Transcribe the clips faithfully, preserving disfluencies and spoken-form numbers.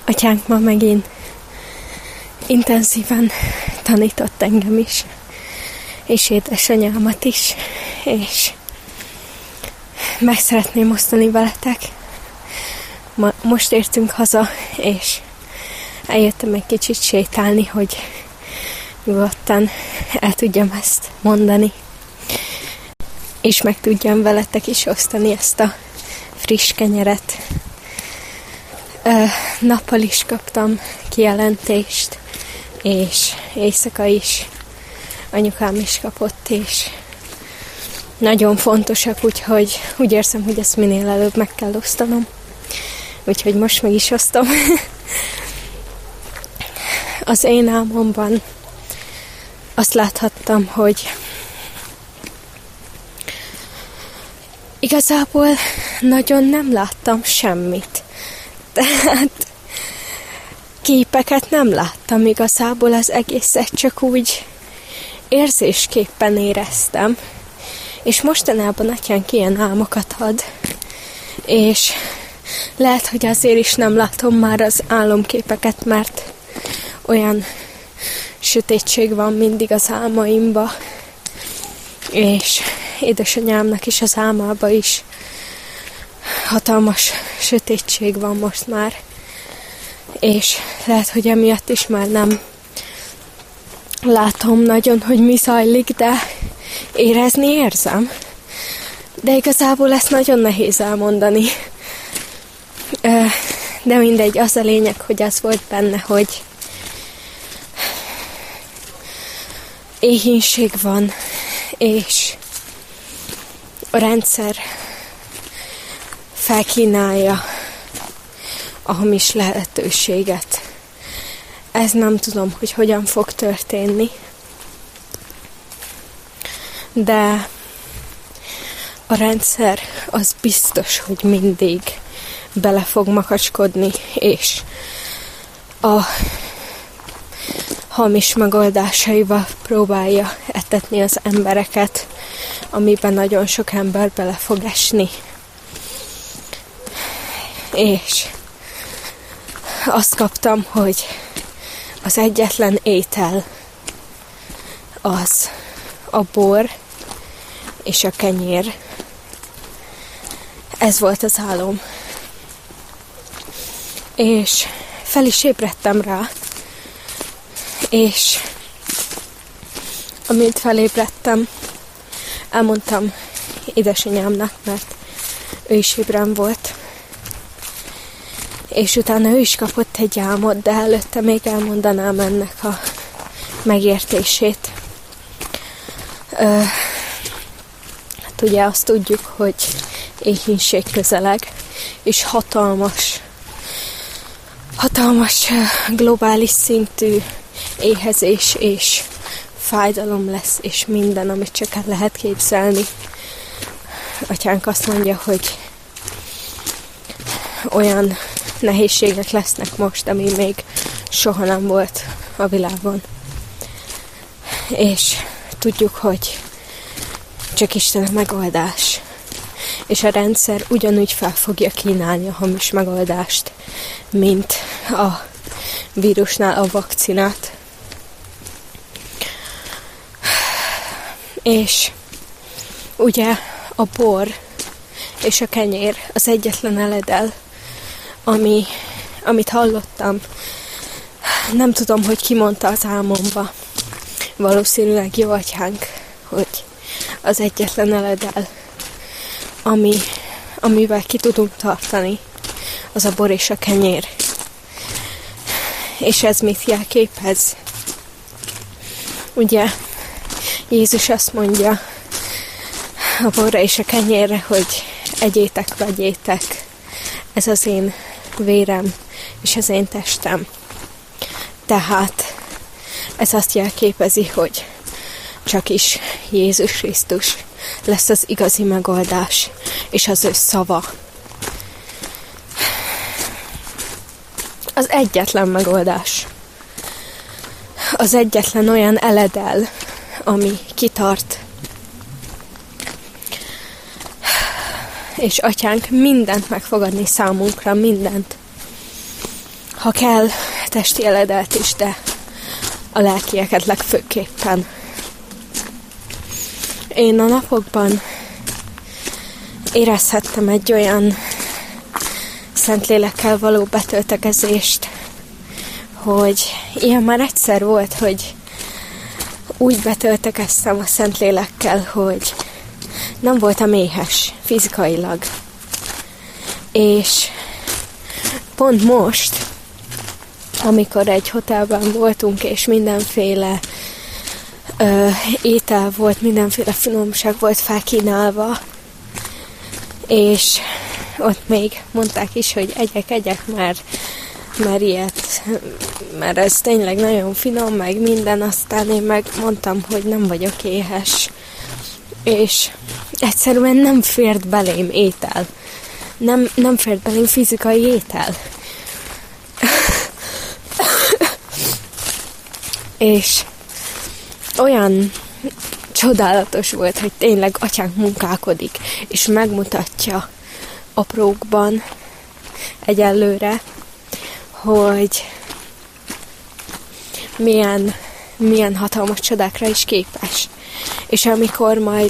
Atyánk ma megint intenzíven tanított engem is, és édesanyámat is, és meg szeretném osztani veletek. Ma, most értünk haza, és eljöttem egy kicsit sétálni, hogy nyugodtan el tudjam ezt mondani, és meg tudjam veletek is osztani ezt a friss kenyeret. Nappal is kaptam kijelentést, és éjszaka is anyukám is kapott, és nagyon fontosak, úgyhogy úgy érzem, hogy ezt minél előbb meg kell osztanom. Úgyhogy most meg is osztom. Az én álmomban azt láthattam, hogy igazából nagyon nem láttam semmit. Tehát képeket nem láttam igazából, az egészet csak úgy érzésképpen éreztem. És mostanában atyánk ilyen álmokat ad, és lehet, hogy azért is nem látom már az álomképeket, mert olyan sötétség van mindig az álmaimba, és édesanyámnak is az álmába is hatalmas sötétség van most már, és lehet, hogy emiatt is már nem látom nagyon, hogy mi zajlik, de érezni érzem. De igazából ezt nagyon nehéz elmondani. De mindegy, az a lényeg, hogy az volt benne, hogy éhínség van, és a rendszer felkínálja a hamis lehetőséget. Ez nem tudom, hogy hogyan fog történni, de a rendszer az biztos, hogy mindig bele fog makacskodni, és a hamis megoldásaival próbálja etetni az embereket, amiben nagyon sok ember bele fog esni. És azt kaptam, hogy az egyetlen étel az a bor és a kenyér. Ez volt az álom. És fel is ébredtem rá, és amint felébredtem, elmondtam édesanyámnak, mert ő is ébren volt, és utána ő is kapott egy álmot, de előtte még elmondanám ennek a megértését. Ö, hát ugye azt tudjuk, hogy éhínség közeleg, és hatalmas, hatalmas globális szintű éhezés és fájdalom lesz, és minden, amit csak el lehet képzelni. Atyánk azt mondja, hogy olyan nehézségek lesznek most, ami még soha nem volt a világon. És tudjuk, hogy csak Isten a megoldás. És a rendszer ugyanúgy fel fogja kínálni a hamis megoldást, mint a vírusnál a vakcinát. És ugye a bor és a kenyér az egyetlen eledel, ami, amit hallottam. Nem tudom, hogy ki mondta az álmomba. Valószínűleg jó atyánk, hogy az egyetlen eledel, ami, amivel ki tudunk tartani, az a bor és a kenyér. És ez mit jelképez? Ugye Jézus azt mondja a borra és a kenyérre, hogy egyétek, vegyétek, ez az én vérem és az én testem. Tehát ez azt jelképezi, hogy csak is Jézus Krisztus lesz az igazi megoldás, és az ő szava. Az egyetlen megoldás. Az egyetlen olyan eledel, ami kitart. És atyánk mindent meg fog adni számunkra, mindent. ha kell, testi eledelt is, de a lelkieket legfőképpen. Én a napokban érezhettem egy olyan Szentlélekkel való betöltekezést, hogy ilyen már egyszer volt, hogy úgy betöltekeztem a Szentlélekkel, hogy nem voltam éhes fizikailag. És pont most, amikor egy hotelben voltunk, és mindenféle ö, étel volt, mindenféle finomság volt felkínálva, és ott még mondták is, hogy egyek, egyek, mert, mert ilyet, mert ez tényleg nagyon finom, meg minden, aztán én meg mondtam, hogy nem vagyok éhes. És egyszerűen nem fért belém étel. Nem, nem fért belém fizikai étel. És olyan csodálatos volt, hogy tényleg atyánk munkálkodik, és megmutatja aprókban egyelőre, hogy milyen, milyen hatalmas csodákra is képes. És amikor majd,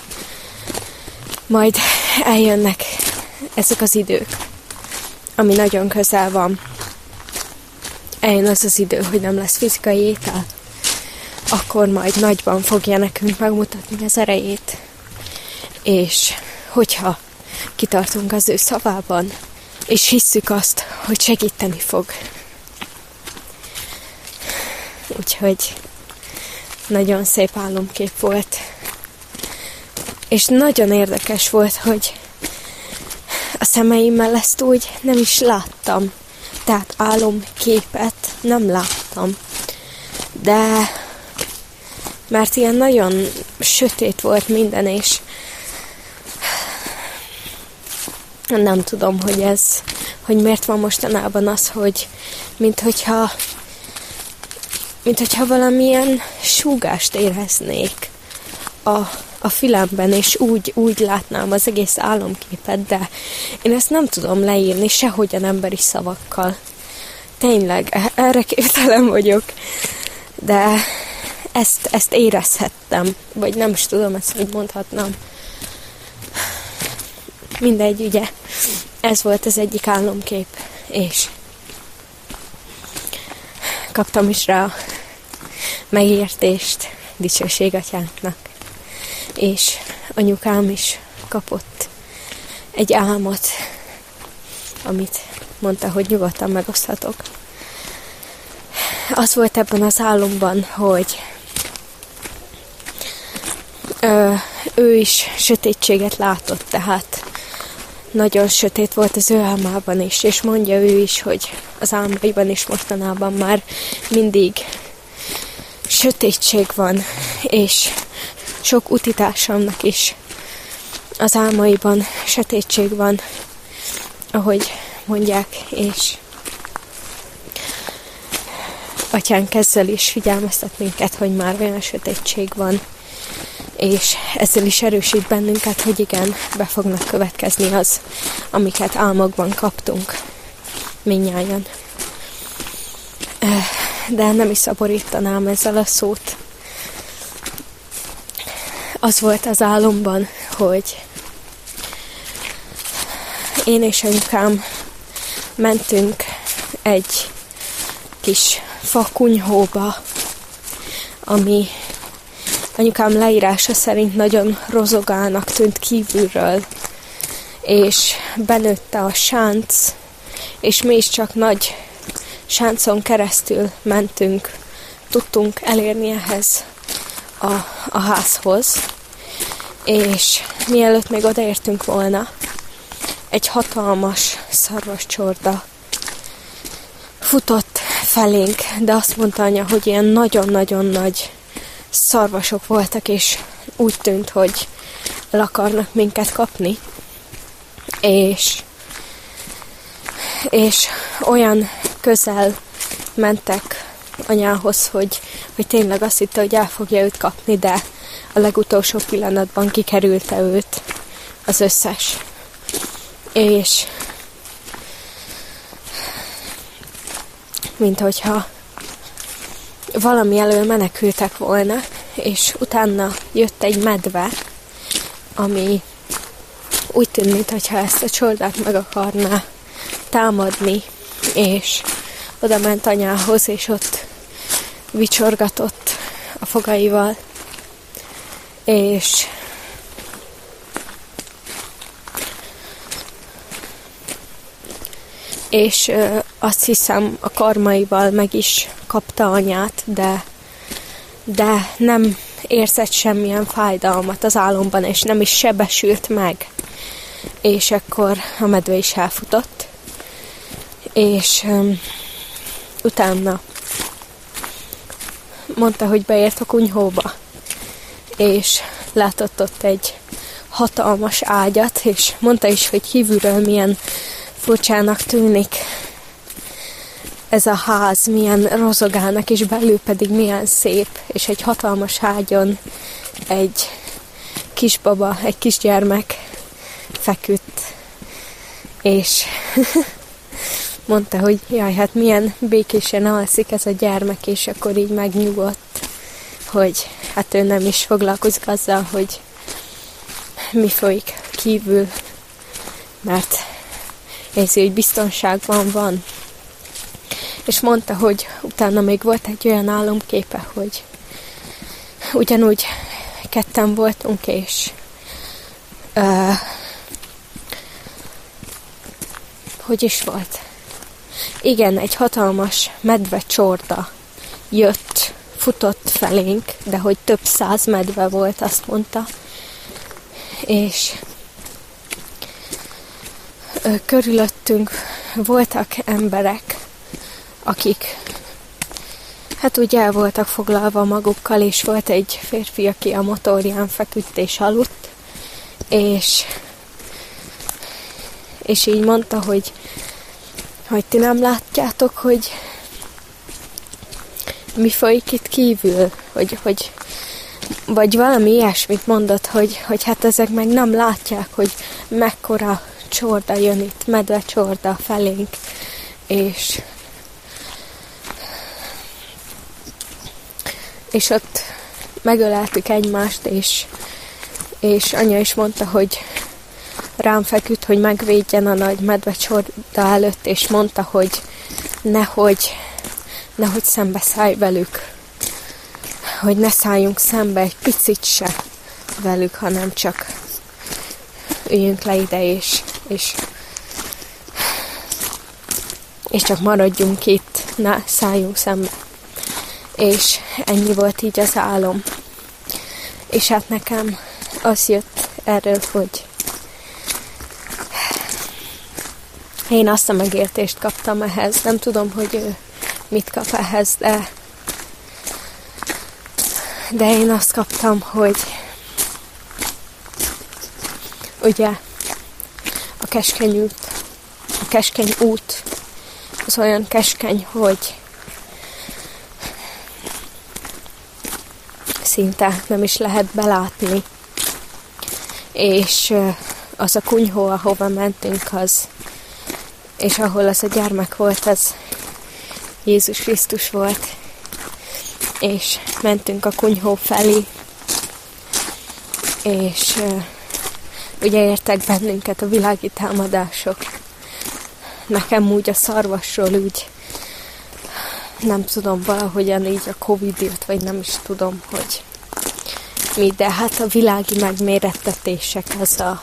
majd eljönnek ezek az idők, ami nagyon közel van, eljön az az idő, hogy nem lesz fizikai étel, akkor majd nagyban fogja nekünk megmutatni az erejét. És hogyha kitartunk az ő szavában, és hisszük azt, hogy segíteni fog. Úgyhogy nagyon szép álomkép volt. És nagyon érdekes volt, hogy a szemeimmel ezt úgy nem is láttam. Tehát álomképet nem láttam. De mert ilyen nagyon sötét volt minden, és nem tudom, hogy ez, hogy miért van mostanában az, hogy mint hogyha, mint hogyha valamilyen súgást éreznék a, a fülemben, és úgy, úgy látnám az egész álomképet, de én ezt nem tudom leírni sehogyan emberi szavakkal. Tényleg, erre képtelen vagyok, de ezt, ezt érezhettem, vagy nem is tudom ezt, hogy mondhatnám. Mindegy, ugye, ez volt az egyik álomkép, és kaptam is rá megértést dicsőség atyánknak, és anyukám is kapott egy álmot, amit mondta, hogy nyugodtan megoszthatok. Az volt ebben az álomban, hogy ö, ő is sötétséget látott, tehát nagyon sötét volt az ő álmában is, és mondja ő is, hogy az álmaiban is mostanában már mindig sötétség van, és sok utitársamnak is az álmaiban sötétség van, ahogy mondják, és atyánk ezzel is figyelmeztet minket, hogy már olyan sötétség van, és ezzel is erősít bennünket, hogy igen, be fognak következni az, amiket álmokban kaptunk mindnyájan. De nem is szaporítanám ezzel a szót. Az volt az álomban, hogy én és anyukám mentünk egy kis fakunyhóba, ami anyukám leírása szerint nagyon rozogálnak tűnt kívülről, és benőtte a sánc, és mi is csak nagy sáncon keresztül mentünk, tudtunk elérni ehhez a, a házhoz, és mielőtt még odaértünk volna, egy hatalmas szarvascsorda futott felénk, de azt mondta anya, hogy ilyen nagyon-nagyon nagy szarvasok voltak, és úgy tűnt, hogy el akarnak minket kapni. És, és olyan közel mentek anyához, hogy, hogy tényleg azt hitte, hogy el fogja őt kapni, de a legutolsó pillanatban kikerülte őt az összes. És mint hogyha valami elől menekültek volna, és utána jött egy medve, ami úgy tűnt, mintha ezt a csordát meg akarná támadni, és oda ment anyához, és ott vicsorgatott a fogaival, és és ö, azt hiszem a karmaival meg is kapta anyát, de, de nem érzett semmilyen fájdalmat az álomban, és nem is sebesült meg. És akkor a medve is elfutott, és um, utána mondta, hogy beért a kunyhóba, és látott ott egy hatalmas ágyat, és mondta is, hogy kívülről milyen furcsának tűnik ez a ház, milyen rozogálnak, és belül pedig milyen szép, és egy hatalmas ágyon egy kisbaba, egy kisgyermek feküdt, és mondta, hogy jaj, hát milyen békésen alszik ez a gyermek, és akkor így megnyugodt, hogy hát ő nem is foglalkozik azzal, hogy mi folyik kívül, mert érzi, hogy biztonságban van. És mondta, hogy utána még volt egy olyan álomképe, hogy ugyanúgy ketten voltunk, és uh, hogy is volt? Igen, egy hatalmas medvecsorda jött, futott felénk, de hogy több száz medve volt, azt mondta. És ö, körülöttünk voltak emberek, akik hát úgy el voltak foglalva magukkal, és volt egy férfi, aki a motorján feküdt és aludt, és és így mondta, hogy hogy ti nem látjátok, hogy mi folyik itt kívül, hogy, hogy vagy valami ilyesmit mondott, hogy, hogy hát ezek meg nem látják, hogy mekkora csorda jön itt, medve csorda felénk, és és ott megöleltük egymást, és, és anya is mondta, hogy rám feküdt, hogy megvédjen a nagy medvecsorda előtt, és mondta, hogy nehogy, nehogy szembe szállj velük, hogy ne szálljunk szembe egy picit se velük, hanem csak üljünk le ide, és, és, és csak maradjunk itt, ne szálljunk szembe. És ennyi volt így az álom. És hát nekem az jött erről, hogy én azt a megértést kaptam ehhez. Nem tudom, hogy ő mit kap ehhez, de, de én azt kaptam, hogy ugye a keskeny út, a keskeny út az olyan keskeny, hogy szinte nem is lehet belátni. És az a kunyhó, ahova mentünk, az és ahol az a gyermek volt, az Jézus Krisztus volt. És mentünk a kunyhó felé, és uh, ugye értek bennünket a világi támadások. Nekem úgy a szarvasról úgy nem tudom, valahogyan így a Covid jött, vagy nem is tudom, hogy mi, de hát a világi megmérettetések, az a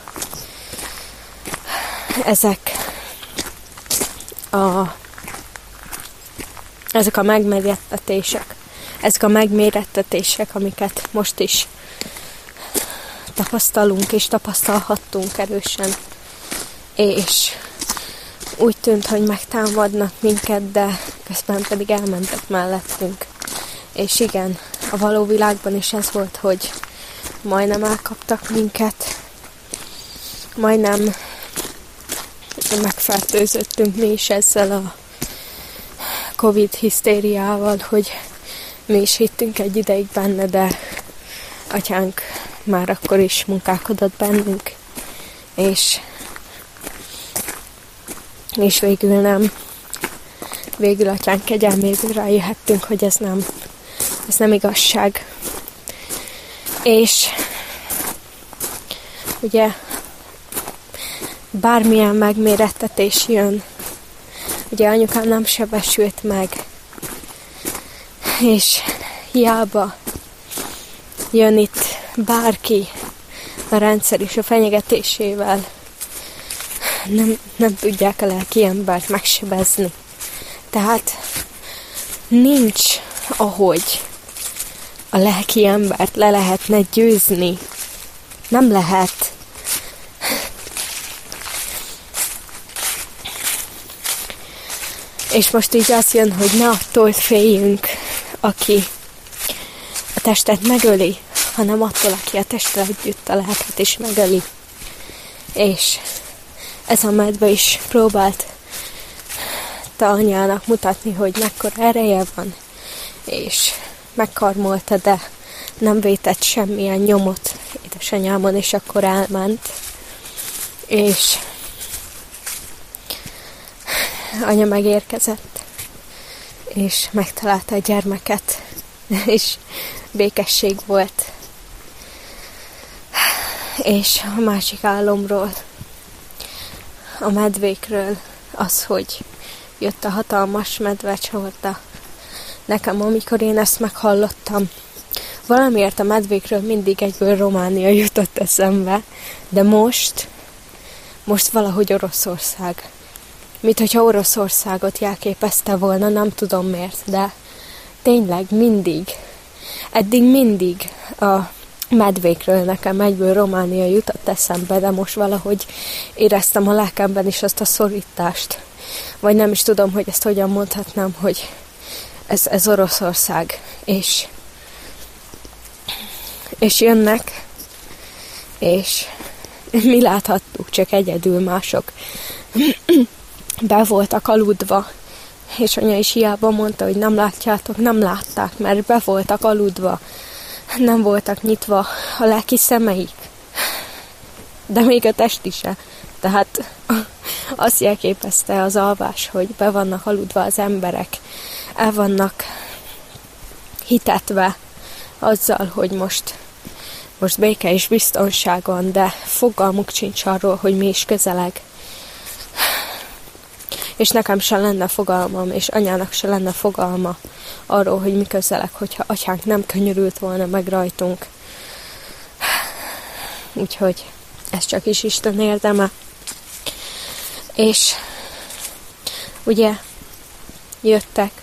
ezek a ezek a megmérettetések, ezek a megmérettetések, amiket most is tapasztalunk, és tapasztalhattunk erősen, és úgy tűnt, hogy megtámadnak minket, de közben pedig elmentek mellettünk. És igen, a való világban is ez volt, hogy majdnem elkaptak minket, majdnem megfertőzöttünk mi is ezzel a Covid hisztériával, hogy mi is hittünk egy ideig benne, de atyánk már akkor is munkálkodott bennünk, és és végül nem végül Atyánk kegyelméből rájöhettünk, hogy ez nem, ez nem igazság. És ugye bármilyen megmérettetés jön, ugye anyukám nem sebesült meg, és hiába jön itt bárki a rendszer is a fenyegetésével, nem, nem tudják a lelki embert megsebezni. Tehát nincs, ahogy a lelki embert le lehetne győzni. Nem lehet. És most így az jön, hogy ne attól féljünk, aki a testet megöli, hanem attól, aki a testtel együtt a lelket is megöli. És ez a medve is próbált te anyának mutatni, hogy mekkora ereje van, és megkarmolta, de nem vétett semmilyen nyomot édesanyámon, és akkor elment. És anya megérkezett, és megtalálta a gyermeket, és békesség volt. És a másik álomról, a medvékről az, hogy jött a hatalmas medvecsorda. Nekem, amikor én ezt meghallottam, valamiért a medvékről mindig egyből Románia jutott eszembe, de most, most valahogy Oroszország. Mint hogyha Oroszországot jelképezte volna, nem tudom miért, de tényleg mindig, eddig mindig a medvékről nekem egyből Románia jutott eszembe, de most valahogy éreztem a lelkemben is azt a szorítást. Vagy nem is tudom, hogy ezt hogyan mondhatnám, hogy ez, ez Oroszország. És, és jönnek, és mi láthattuk, csak egyedül mások be voltak aludva, és anya is hiába mondta, hogy nem látjátok, nem látták, mert be voltak aludva, nem voltak nyitva a lelki szemeik, de még a testi se. Tehát azt jelképezte az alvás, hogy be vannak aludva az emberek, el vannak hitetve azzal, hogy most, most béke és biztonság van, de fogalmuk sincs arról, hogy mi is közeleg. És nekem se lenne fogalmam, és anyának se lenne fogalma arról, hogy mi közeleg, hogyha atyánk nem könyörült volna meg rajtunk. Úgyhogy ez csak is Isten érdeme. És ugye jöttek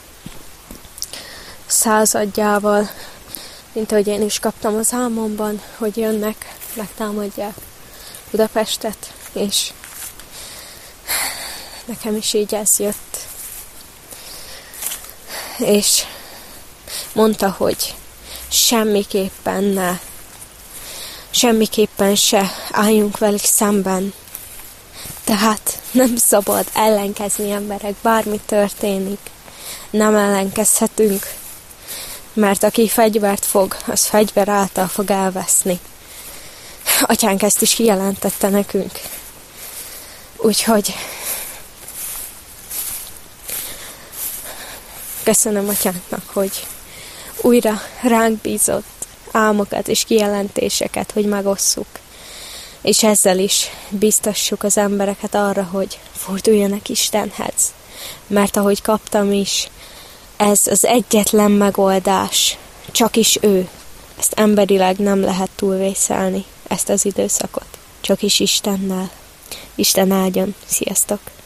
századjával, mint ahogy én is kaptam az álmomban, hogy jönnek, megtámadják Budapestet, és nekem is így ez jött. És mondta, hogy semmiképpen ne, semmiképpen se álljunk velük szemben. Tehát nem szabad ellenkezni emberek, bármi történik. Nem ellenkezhetünk, mert aki fegyvert fog, az fegyver által fog elveszni. Atyánk ezt is kijelentette nekünk. Úgyhogy köszönöm Atyánknak, hogy újra ránk bízott álmokat és kijelentéseket, hogy megosszuk. És ezzel is biztassuk az embereket arra, hogy forduljanak Istenhez. Mert ahogy kaptam is, ez az egyetlen megoldás, csak is ő. Ezt emberileg nem lehet túlvészelni, ezt az időszakot. Csak is Istennel. Isten áldjon. Sziasztok!